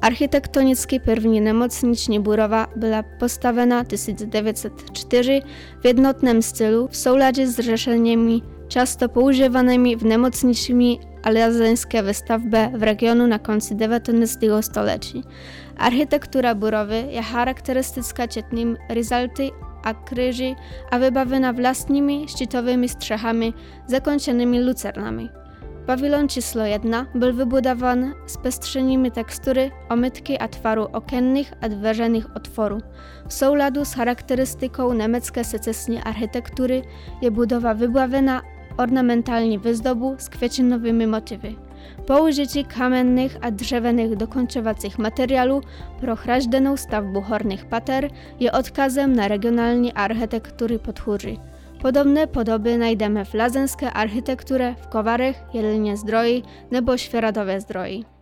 Architektonicky první nemocniční budova byla postavena 1904 v jednotném stylu v souladě s řešeními často používanými v nemocniční a lázeňské výstavbě v regionu na konci 19. století. Architektura budovy je charakteristická četným rizalty a kříži a vybavena vlastními štítovými střechami zakončenými lucernami. Pavilon číslo 1 byl vybudován s pestřeními textury, omytky a tvaru okenných a dveřených otvorů. V souladu s charakteristikou německé secesní architektury je budova vybavena ornamentální výzdobu s květinovými motivy. Použití kamenných a dřevěných dokončovacích materiálů pro chráštěnou stavbu horních pater je odkazem na regionální architektury Podhůří. Podobné podoby najdeme v lázeňské architektuře v Kovarech, Jelině Zdroji nebo Švěradové Zdroji.